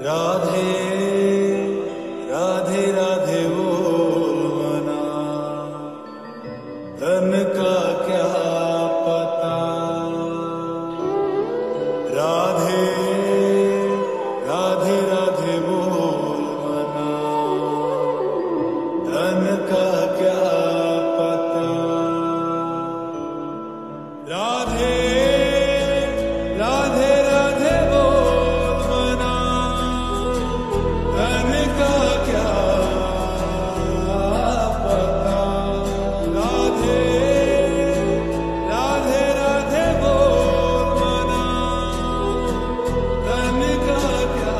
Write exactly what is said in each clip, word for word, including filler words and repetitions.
राधे राधे राधे बोल मना, धन का क्या पता। राधे राधे राधे बोल मना, धन का क्या पता। राधे राधे राधे बोल मना, धन का क्या पता। राधे राधे राधे बोल मना, धन का क्या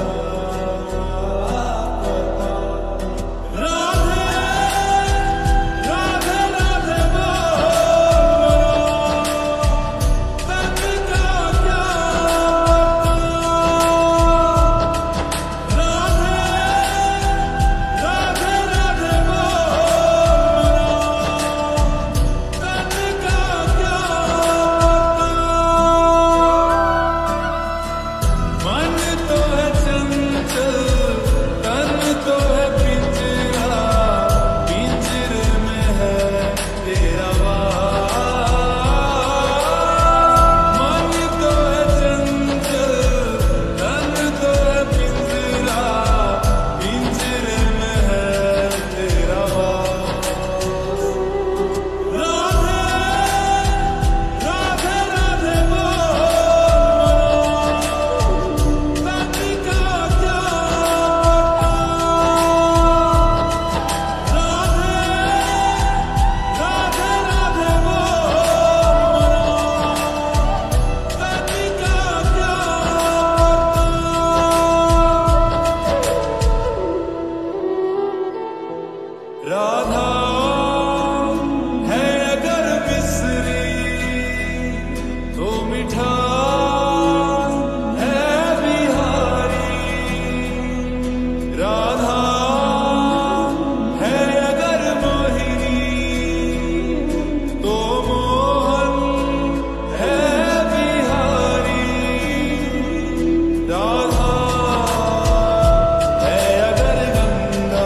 पता। राधे राधे राधे राधा है अगर बिसरी तो मिठा है बिहारी। राधा है अगर मोहिनी तो मोहन है बिहारी। राधा है अगर गंगा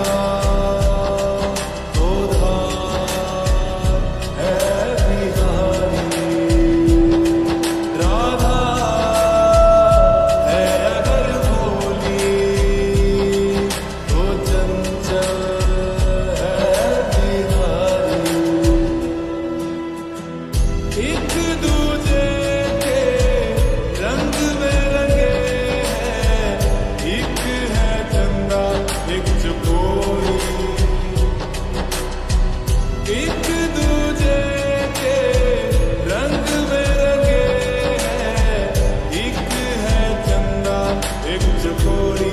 एक दूजे के रंग में रंगे हैं, एक है चंदा एक चकोरी। एक दूजे के रंग में रंगे हैं, एक है चंदा एक चकोरी।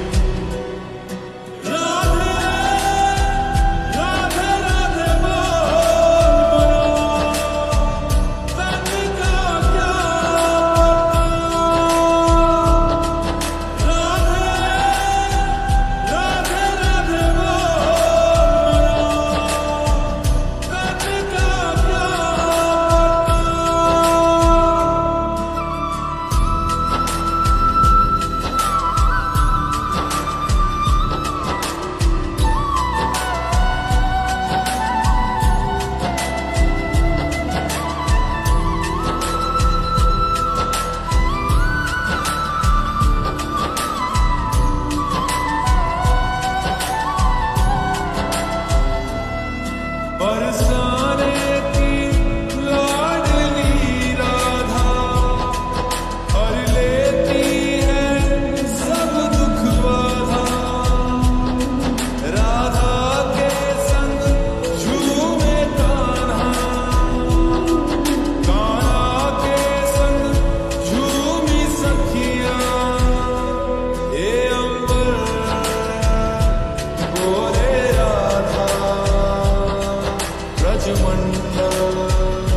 बरसाने की लाडली राधा हर लेती है सब दुख बाधा। राधा के संग झूमे कान्हा, कान्हा के संग झूमी सखियां। ये अंबर बोले राधा ब्रजमंडल।